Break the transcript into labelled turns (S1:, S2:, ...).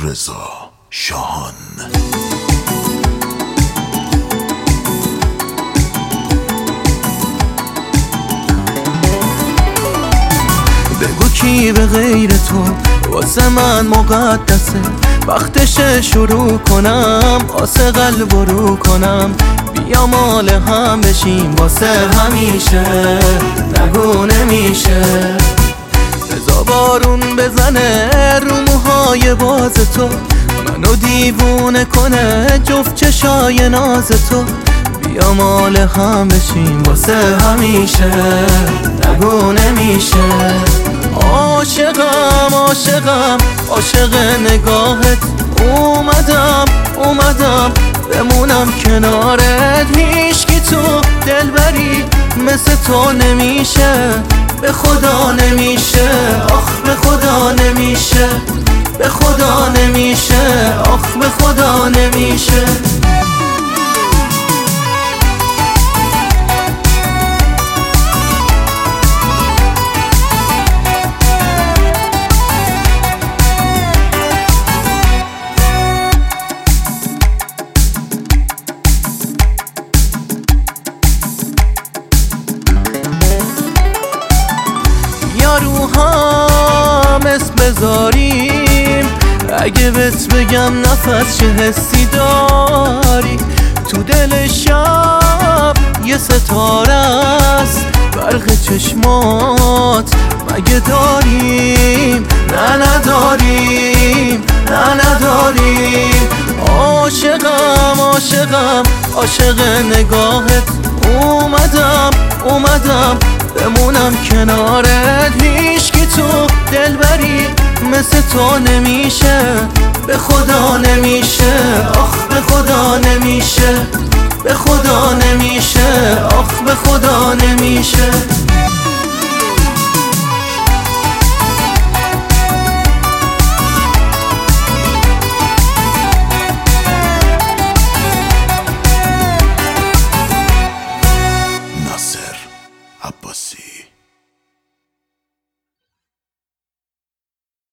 S1: رضا شاهان.
S2: بگو کی به غیر تو واسه من مقدسه، وقتش شروع کنم واسه قلب رو کنم، بیا مال هم بشیم واسه همیشه، نگو نمیشه. بذار بارون بزنه رو موهای باز تو، منو دیوونه کنه جفت چشای ناز تو، بیا مال هم بشیم واسه همیشه، نگو نمیشه. عاشقم عاشقم عاشق نگاهت، اومدم بمونم کنارت، هیچکی تو دلبری مثل تو نمیشه، به خدا نمیشه، آخ به خدا نمیشه، به خدا نمیشه، آخ به خدا نمیشه. رو هم اسم بذاریم، اگه بهت بگم نفس چه حسی داری، تو دل شب یه ستاره است، برق چشمات مگه داریم؟ نه نداریم، نه نداریم. عاشقم عاشقم عاشق نگاهت، اومدم بمونم کنارت، هیچکی تو دلبری مثل تو نمیشه، به خدا نمیشه، آخ به خدا نمیشه، به خدا نمیشه.